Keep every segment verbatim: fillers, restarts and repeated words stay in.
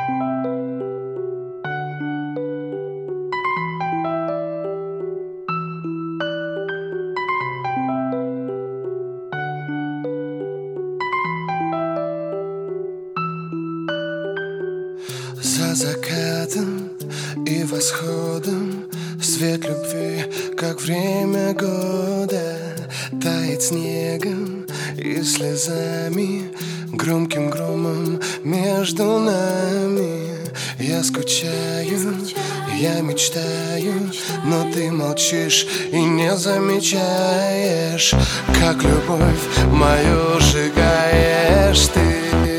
За закатом и восходом свет любви, как время года, тает снегом и слезами, громким громом между нами. Я скучаю, я мечтаю, но ты молчишь и не замечаешь, как любовь мою сжигаешь ты.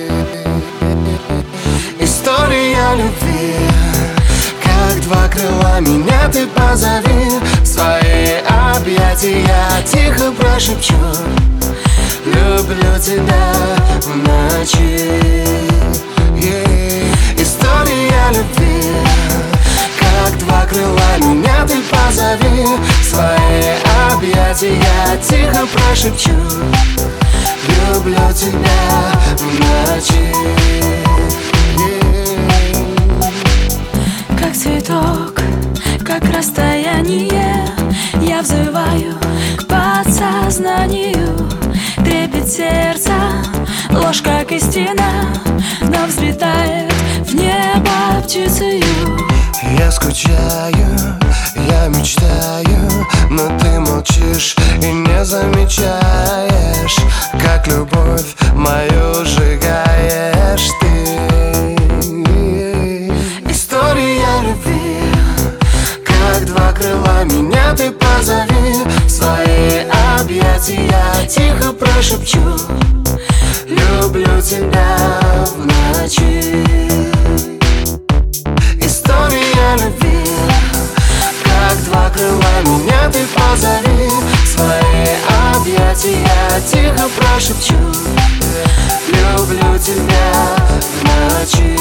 История любви, как два крыла, меня ты позови в свои объятия, тихо прошепчу: люблю тебя в ночи. Yeah. История любви, как два крыла, меня ты позови в свои объятия, тихо прошепчу: люблю тебя в ночи. Как цветок, как расстояние, я взываю к подсознанию. Трепет сердца, ложь как истина, но взлетает в небо птицею. Я скучаю, я мечтаю, но ты молчишь и не замечаешь, как любовь мою сжигаешь ты. История любви, как два крыла, меня ты позови в свои объятия, тихо прошепчу: люблю тебя в ночи. История любви, как два крыла, меня ты позови в свои объятия, тихо прошепчу: люблю тебя в ночи.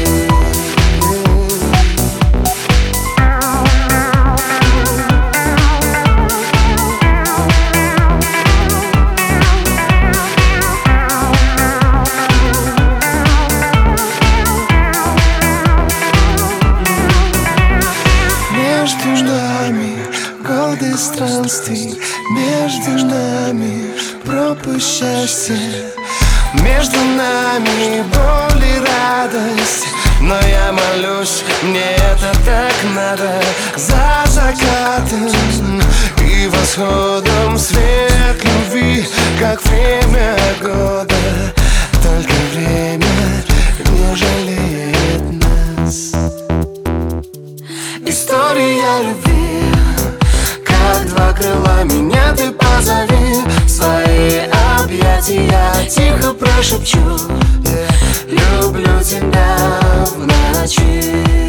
Между нами годы странствий, между нами пропасть счастья, между нами боль и радость. Но я молюсь, мне это так надо. За закатом и восходом свет любви, как время года. Только время не жалеет нас. История любви, как два крыла, меня ты позови в свои объятия, тихо прошепчу: люблю тебя в ночи.